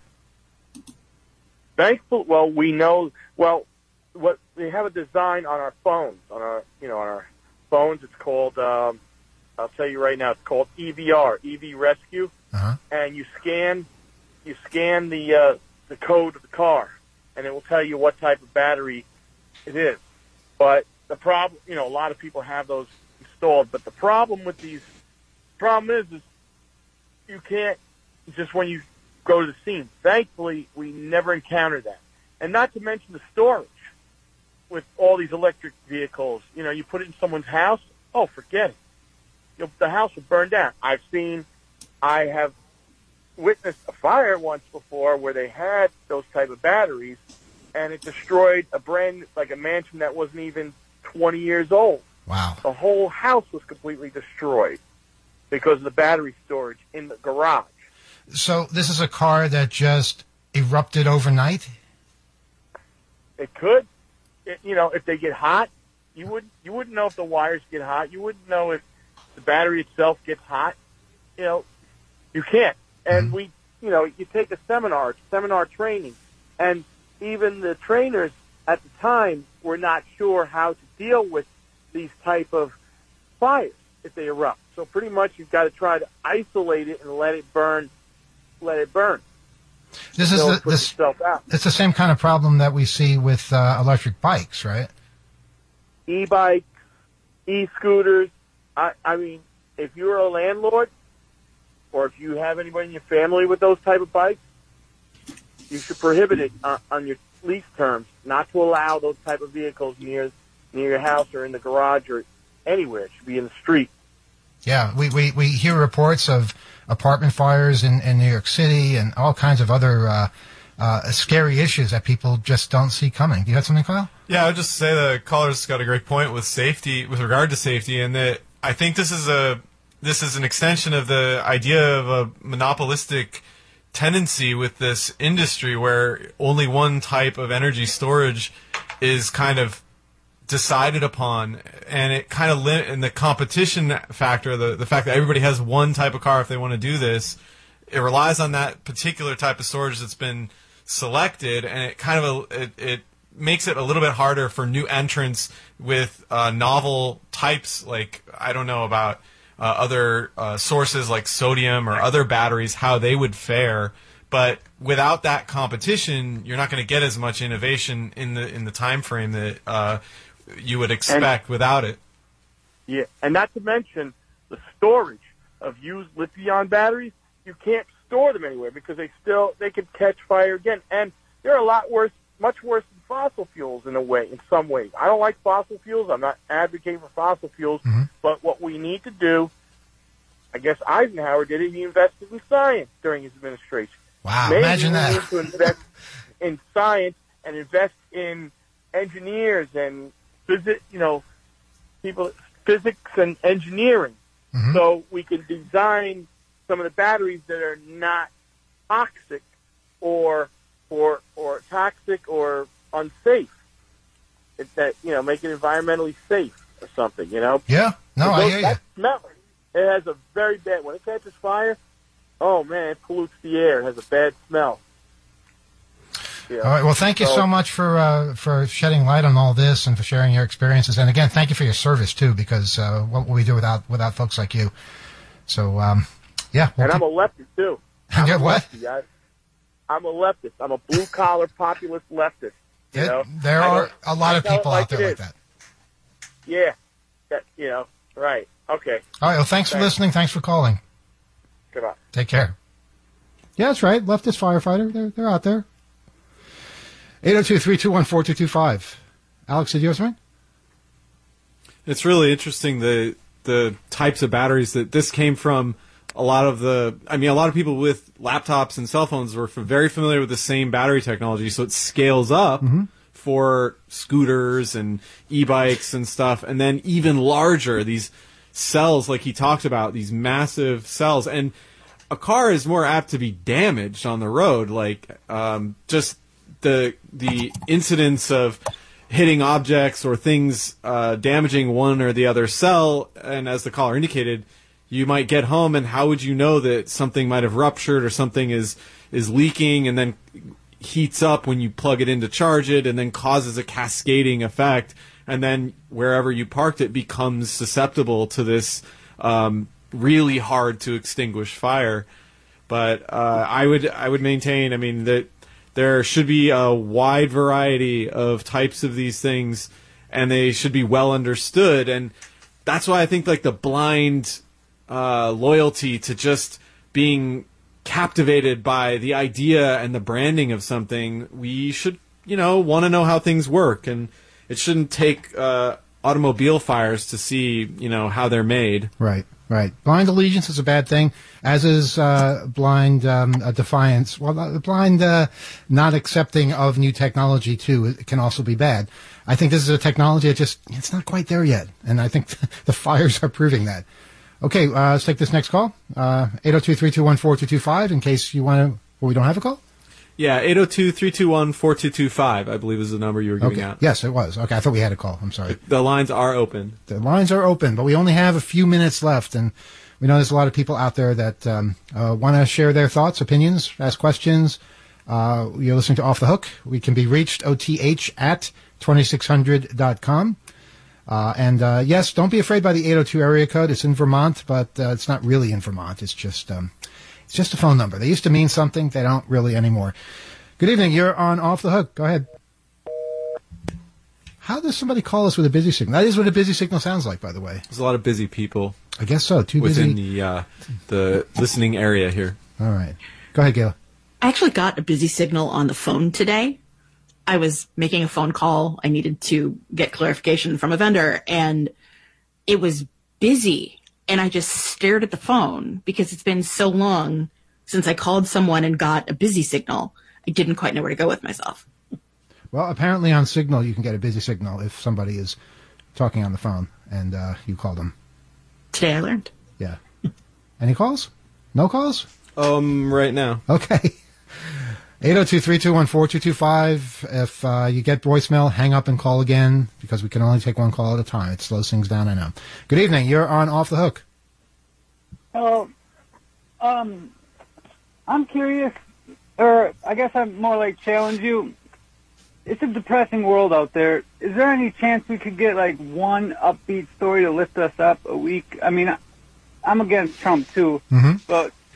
Thankful. Well, we know. Well, what we have a design on our phones, on our you know on our phones. It's called. Um, I'll tell you right now, it's called E V R, E V Rescue, uh-huh. and you scan, you scan the uh, the code of the car, and it will tell you what type of battery it is. But the problem, you know, a lot of people have those installed, but the problem with these, problem is, is you can't just when you go to the scene. Thankfully, we never encountered that, and not to mention the storage with all these electric vehicles. You know, you put it in someone's house, oh, forget it. You know, the house would burn down. I've seen, I have witnessed a fire once before where they had those type of batteries, and it destroyed a brand, like a mansion that wasn't even twenty years old. Wow. The whole house was completely destroyed because of the battery storage in the garage. So this is a car that just erupted overnight? It could. It, you know, if they get hot, you wouldn't, you wouldn't know if the wires get hot. You wouldn't know if the battery itself gets hot. You know, you can't. And mm-hmm. we, you know, you take a seminar, seminar training, and even the trainers at the time were not sure how to deal with these type of fires if they erupt. So pretty much you've got to try to isolate it and let it burn, let it burn. This is the, this, it's the same kind of problem that we see with uh, electric bikes, right? E-bikes, e-scooters. I, I mean, if you're a landlord or if you have anybody in your family with those type of bikes, you should prohibit it on, on your lease terms, not to allow those type of vehicles near near your house or in the garage or anywhere. It should be in the street. Yeah, we, we, we hear reports of apartment fires in, in New York City and all kinds of other uh, uh, scary issues that people just don't see coming. Do you have something, Kyle? Yeah, I would just say the caller's got a great point with safety, with regard to safety, and that I think this is a this is an extension of the idea of a monopolistic tendency with this industry where only one type of energy storage is kind of decided upon, and it kind of li- and the competition factor, the the fact that everybody has one type of car if they want to do this, it relies on that particular type of storage that's been selected, and it kind of a, it, it makes it a little bit harder for new entrants with uh, novel types, like I don't know about uh, other uh, sources like sodium or other batteries, how they would fare. But without that competition, you're not going to get as much innovation in the in the time frame that uh, you would expect And- without it. Yeah, and not to mention the storage of used lithium batteries. You can't store them anywhere because they still they could catch fire again, and they're a lot worse, much worse than fossil fuels in a way. In some ways, I don't like fossil fuels. I'm not advocating for fossil fuels, Mm-hmm. but what we need to do, I guess Eisenhower did it. He invested in science during his administration. Wow, Maybe imagine we that. need to invest in science and invest in engineers and physics, you know, people, physics and engineering, Mhm. so we can design some of the batteries that are not toxic or or or toxic or unsafe. It, that you know, make it environmentally safe or something. You know. Yeah. No, It I goes- hear you. that smell, it has a very bad. When it catches fire, oh man, it pollutes the air. It has a bad smell. Yeah. All right. Well, thank you so much for uh, for shedding light on all this and for sharing your experiences. And again, thank you for your service too, because uh, what will we do without without folks like you? So, um, yeah. we'll And I'm keep- a leftist too. I'm You're a what? lefty. I, I'm a leftist. I'm a blue collar populist leftist. You It- know? there I are don't- a lot I of tell it people like out there it like is. that. Yeah. That you know. Right. Okay. All right. Well, thanks for Thanks. listening. Thanks for calling. Goodbye. Take care. Yeah, that's right. Leftist firefighter. They're they're out there. eight oh two, three two one, four two two five. Alex, did you have something? It's really interesting the the types of batteries that this came from. A lot of the, I mean, a lot of people with laptops and cell phones were f- very familiar with the same battery technology, so it scales up Mm-hmm. for scooters and e-bikes and stuff, and then even larger, these cells like he talked about, these massive cells. And a car is more apt to be damaged on the road, like um, just the the incidence of hitting objects or things uh, damaging one or the other cell. And as the caller indicated, you might get home, and how would you know that something might have ruptured or something is is leaking and then heats up when you plug it in to charge it and then causes a cascading effect, and then wherever you parked it becomes susceptible to this um, really hard to extinguish fire. But uh, I would I would maintain, I mean, that there should be a wide variety of types of these things, and they should be well understood. And that's why I think like the blind uh, loyalty to just being captivated by the idea and the branding of something, we should, you know, want to know how things work, and it shouldn't take uh, automobile fires to see, you know, how they're made. Right, right. Blind allegiance is a bad thing, as is uh, blind um, uh, defiance. Well, uh, blind uh, not accepting of new technology, too, it can also be bad. I think this is a technology that just, it's not quite there yet, and I think the fires are proving that. Okay, uh, let's take this next call. Uh, eight oh two, three two one, four two two five, in case you want to, well, we don't have a call? Yeah, eight oh two, three two one, four two two five, I believe is the number you were giving Okay. out. Yes, it was. Okay, I thought we had a call. I'm sorry. The lines are open. The lines are open, but we only have a few minutes left, and we know there's a lot of people out there that um, uh, want to share their thoughts, opinions, ask questions. Uh, you're listening to Off the Hook. We can be reached, O T H, at twenty-six hundred dot com. Uh, and, uh, yes, don't be afraid by the eight oh two area code. It's in Vermont, but uh, it's not really in Vermont. It's just um, it's just a phone number. They used to mean something. They don't really anymore. Good evening. You're on Off the Hook. Go ahead. How does somebody call us with a busy signal? That is what a busy signal sounds like, by the way. There's a lot of busy people. I guess so. Too busy. Within the, uh, the listening area here. All right. Go ahead, Gayla. I actually got a busy signal on the phone today. I was making a phone call. I needed to get clarification from a vendor, and it was busy. And I just stared at the phone because it's been so long since I called someone and got a busy signal. I didn't quite know where to go with myself. Well, apparently on Signal you can get a busy signal if somebody is talking on the phone and uh, you call them. Today I learned. Yeah. Any calls? No calls? Um, right now. Okay. eight oh two, three two one, four two two five. If uh, you get voicemail, hang up and call again, because we can only take one call at a time. It slows things down, I know. Good evening. You're on Off the Hook. Hello. Um, I'm curious, or I guess I'm more like challenge you. It's a depressing world out there. Is there any chance we could get like one upbeat story to lift us up a week? I mean, I'm against Trump too, Mm-hmm. but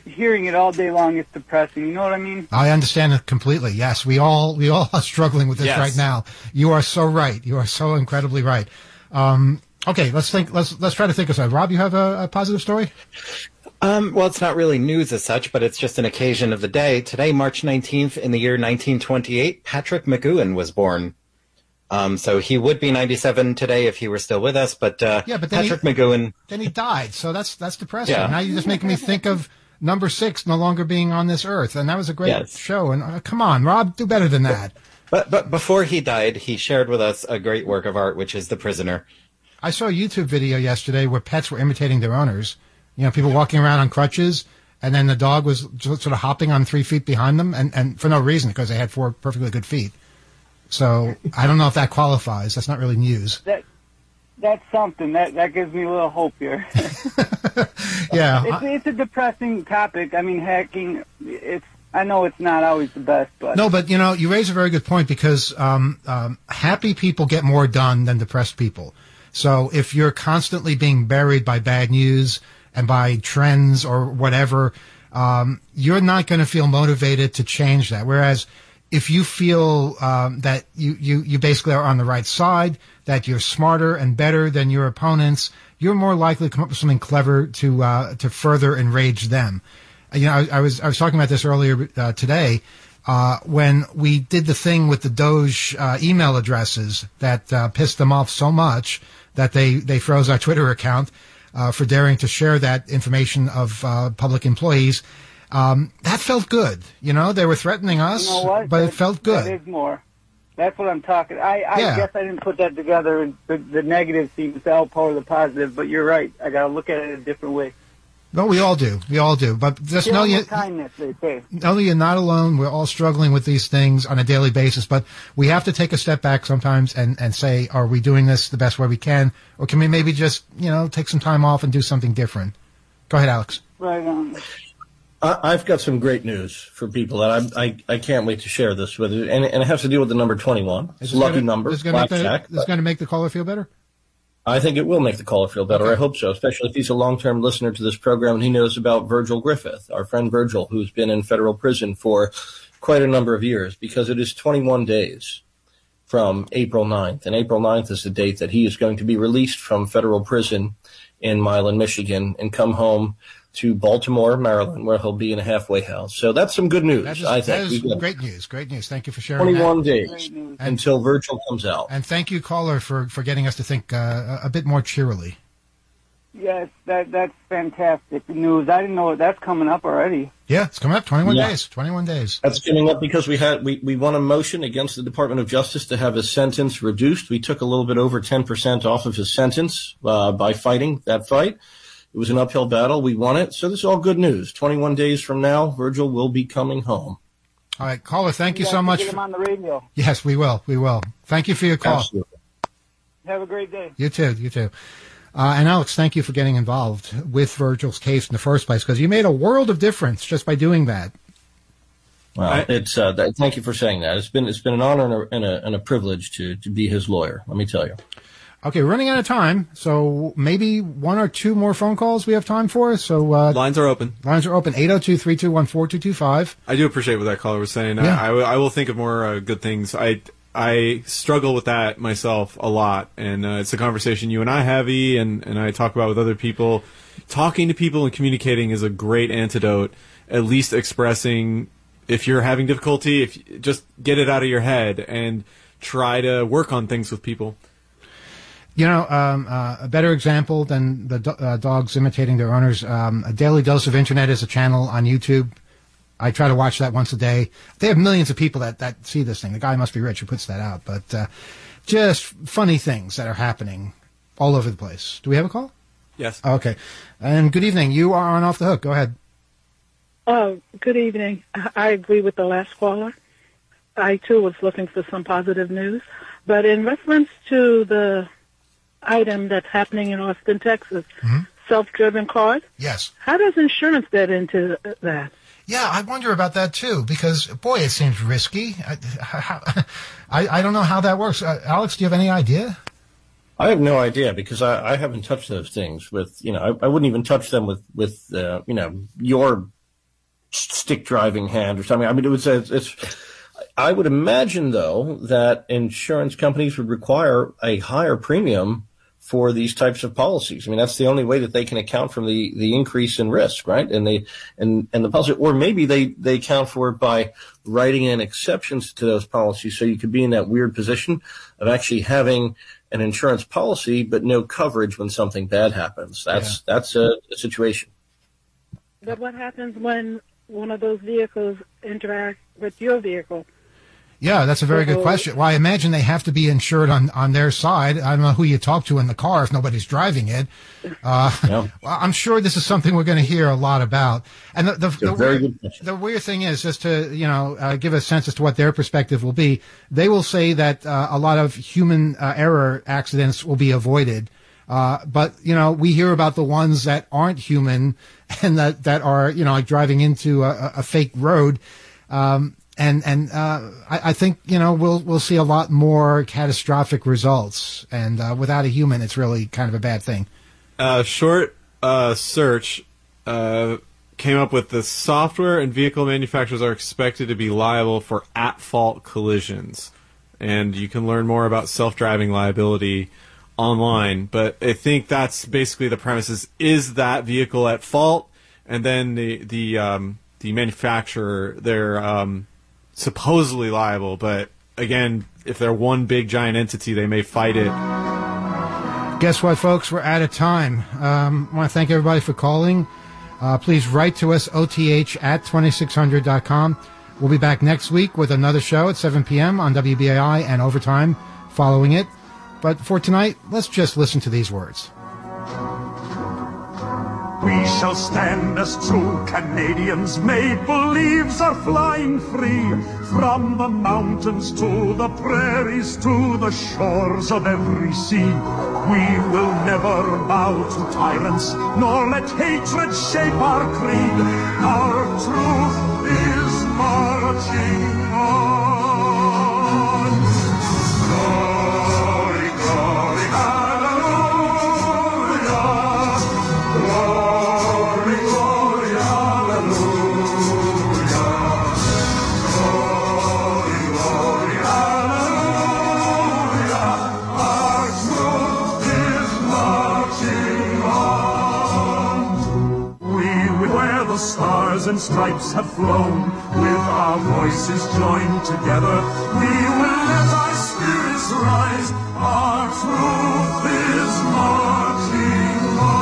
hearing it all day long is depressing. You know what I mean? I understand it completely. Yes, we all we all are struggling with this Yes. right now. You are so right. You are so incredibly right. Um, okay, let's think. Let's let's try to think of something. Rob, you have a, a positive story? Um, well, it's not really news as such, but it's just an occasion of the day. Today, March nineteenth, in the year nineteen twenty-eight, Patrick McGowan was born. Um, so he would be ninety-seven today if he were still with us, but, uh, Yeah, but then Patrick he- McGowan. Then he died, so that's that's depressing. Yeah. Now you're just making me think of number six no longer being on this earth, and that was a great Yes. show. And uh, come on, Rob, do better than that. But, but before he died, he shared with us a great work of art, which is The Prisoner. I saw a YouTube video yesterday where pets were imitating their owners. You know, people walking around on crutches, and then the dog was just sort of hopping on three feet behind them, and, and for no reason, because they had four perfectly good feet. So I don't know if that qualifies. That's not really news. That that's something that that gives me a little hope here. Yeah. it's, it's a depressing topic. I mean, hacking. It's I know it's not always the best, but No, but you know, you raise a very good point because um, um, happy people get more done than depressed people. So if you're constantly being buried by bad news and by trends or whatever, um, you're not going to feel motivated to change that. Whereas if you feel um, that you, you, you basically are on the right side, that you're smarter and better than your opponents, you're more likely to come up with something clever to uh, to further enrage them. You know, I, I was I was talking about this earlier uh, today uh, when we did the thing with the Doge uh, email addresses that uh, pissed them off so much that they, they froze our Twitter account uh, for daring to share that information of uh, public employees. Um, that felt good. You know, they were threatening us, you know what? but That- it felt good. That is more. That's what I'm talking. I, I Yeah. guess I didn't put that together. The, the negative seems to outpower the positive, but you're right. I got to look at it a different way. No, we all do. We all do. But just Kill know them you, with kindness, they say. know you're not alone. We're all struggling with these things on a daily basis, but we have to take a step back sometimes and, and say, are we doing this the best way we can? Or can we maybe just, you know, take some time off and do something different? Go ahead, Alex. Right on. I- I've got some great news for people that I I, I can't wait to share this with you, and, and it has to do with the number twenty-one. It's a lucky gonna, number, Is going blackjack. to make the caller feel better? I think it will make the caller feel better. Okay. I hope so, especially if he's a long-term listener to this program and he knows about Virgil Griffith, our friend Virgil, who's been in federal prison for quite a number of years, because it is twenty-one days from April ninth. And April ninth is the date that he is going to be released from federal prison in Milan, Michigan, and come home to Baltimore, Maryland, where he'll be in a halfway house. So that's some good news, That is, I that think. is We've got great news. Great news. Thank you for sharing twenty-one that. days until Virgil comes out. And thank you, caller, for, for getting us to think uh, a a bit more cheerily. Yes, that that's fantastic news. I didn't know that's coming up already. Yeah, it's coming up. twenty-one Yeah. days. twenty-one days. That's coming up because we had we, we won a motion against the Department of Justice to have his sentence reduced. We took a little bit over ten percent off of his sentence uh, by fighting that fight. It was an uphill battle. We won it. So this is all good news. twenty-one days from now, Virgil will be coming home. All right, caller, thank you, guys so can much. Get For, him on the radio. yes, we will. We will. Thank you for your call. Absolutely. Have a great day. You too. You too. Uh, and Alex, thank you for getting involved with Virgil's case in the first place, because you made a world of difference just by doing that. Well, I- it's uh, that, thank you for saying that. It's been it's been an honor and a, and a, and a privilege to, to be his lawyer. Let me tell you. Okay, we're running out of time, so maybe one or two more phone calls we have time for. So uh, Lines are open. lines are open, eight oh two, three two one, four two two five. I do appreciate what that caller was saying. Yeah. I, I, will- I will think of more uh, good things. I I struggle with that myself a lot, and uh, it's a conversation you and I have, E, and, and I talk about with other people. Talking to people and communicating is a great antidote. At least expressing, if you're having difficulty, if just get it out of your head and try to work on things with people. You know, um, uh, a better example than the do- uh, dogs imitating their owners. Um, a Daily Dose of Internet is a channel on YouTube. I try to watch that once a day. They have millions of people that, that see this thing. The guy must be rich who puts that out. But uh, just funny things that are happening all over the place. Do we have a call? Yes. Okay. And good evening. You are on Off the Hook. Go ahead. Oh, good evening. I I agree with the last caller. I, too, was looking for some positive news. But in reference to the item that's happening in Austin, Texas, Mm-hmm. self-driven cars, Yes. how does insurance get into that? Yeah, I wonder about that too, because boy, it seems risky. I, how, I, I don't know how that works. Uh, Alex, do you have any idea? I have no idea because I, I haven't touched those things with, you know, I, I wouldn't even touch them with, with, uh, you know, your stick driving hand or something. I mean, it was it's. it's I would imagine, though, that insurance companies would require a higher premium for these types of policies. I mean, that's the only way that they can account for the, the increase in risk, right? And they and, and the policy, or maybe they, they account for it by writing in exceptions to those policies, so you could be in that weird position of actually having an insurance policy but no coverage when something bad happens. That's yeah. that's a, a situation. But what happens when one of those vehicles interact with your vehicle? Yeah, that's a very good question. Well, I imagine they have to be insured on, on their side. I don't know who you talk to in the car if nobody's driving it. Uh, yeah. I'm sure this is something we're going to hear a lot about. And the, the, the, very weird, good the weird thing is, just to you know uh, give a sense as to what their perspective will be, they will say that uh, a lot of human uh, error accidents will be avoided. Uh, but, you know, we hear about the ones that aren't human and that, that are, you know, like driving into a, a fake road. Um, And and uh, I, I think you know we'll we'll see a lot more catastrophic results, and uh, without a human, it's really kind of a bad thing. Uh, short uh, search uh, came up with the software and vehicle manufacturers are expected to be liable for at-fault collisions, and you can learn more about self-driving liability online. But I think that's basically the premise: is, is that vehicle at fault, and then the the um, the manufacturer they're um, supposedly liable, but again, if they're one big giant entity, they may fight it. Guess what, folks? We're out of time. Um, I want to thank everybody for calling. Uh, please write to us, O T H at twenty-six hundred dot com. We'll be back next week with another show at seven p.m. on W B A I and Overtime following it. But for tonight, let's just listen to these words. We shall stand as true Canadians, make-believes are flying free. From the mountains to the prairies to the shores of every sea. We will never bow to tyrants, nor let hatred shape our creed. Our truth is marching on. Glory, glory, hallelujah. Glory, glory, hallelujah. Glory, glory, hallelujah. Our truth is marching on. We will wear the stars and stripes have flown. With our voices joined together, we will let our spirits rise. Our truth is marching on.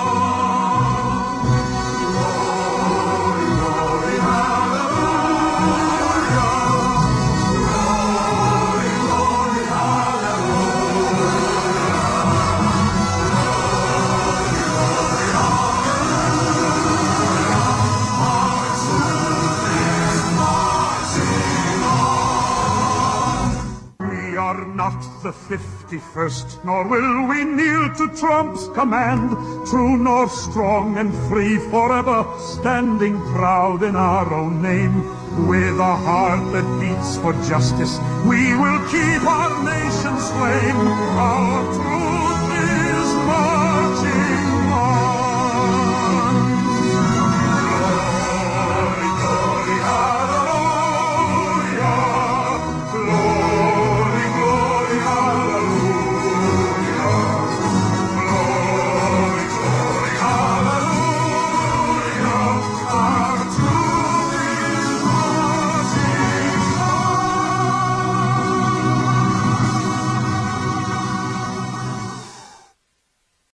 Glory, glory, hallelujah. Glory, glory, hallelujah. Our truth is marching on. We are not the fifty-first, nor will we kneel to Trump's command. True nor strong and free forever, standing proud in our own name. With a heart that beats for justice, we will keep our nation's flame. Our truth